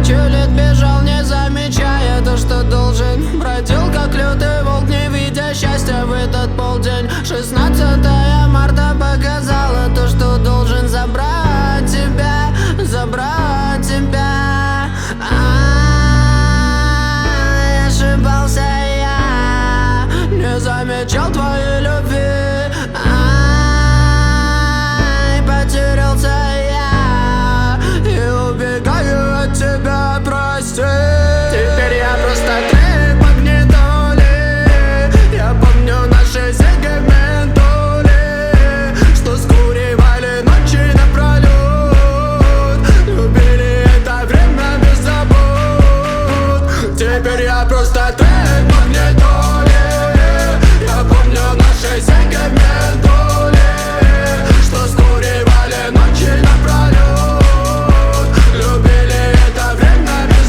1000 лет бежал, не замечая то, что должен. Бродил как лютый волк, не видя счастья в этот полдень. 16 марта показала то, что должен забрать тебя, забрать тебя. Ошибался я, не замечал твоей любви. Потерялся я и убегаю от тебя, прости. Теперь я просто трек магнитоли. Я помню наши сегменты, что скуривали ночи напролет. Любили это время без забот. Теперь я просто трек магнитоли. Я помню наши сегменты, что скуривали ночи напролет. Любили это время без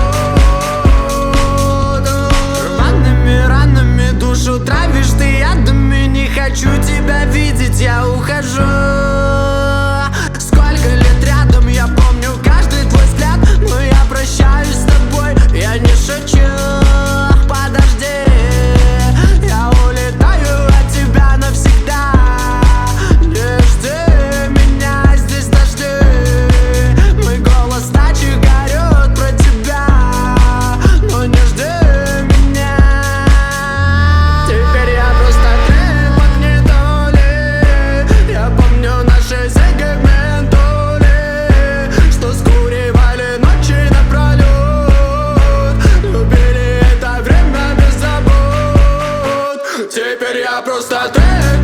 забот. Рваными ранами душу травишь ты ядами. Не хочу тебя видеть, я ухожу. Сколько лет рядом, я помню каждый твой взгляд. Но я прощаюсь с тобой, я не шучу. Подожди, я улетаю от тебя навсегда. Не жди меня, здесь дожди. Мой голос ночи горет про тебя, но не жди меня. Теперь я просто трек магнитоли. Я помню наши сегменты, что скуривали ночи напролет. Любили это время без забот. Теперь я просто трек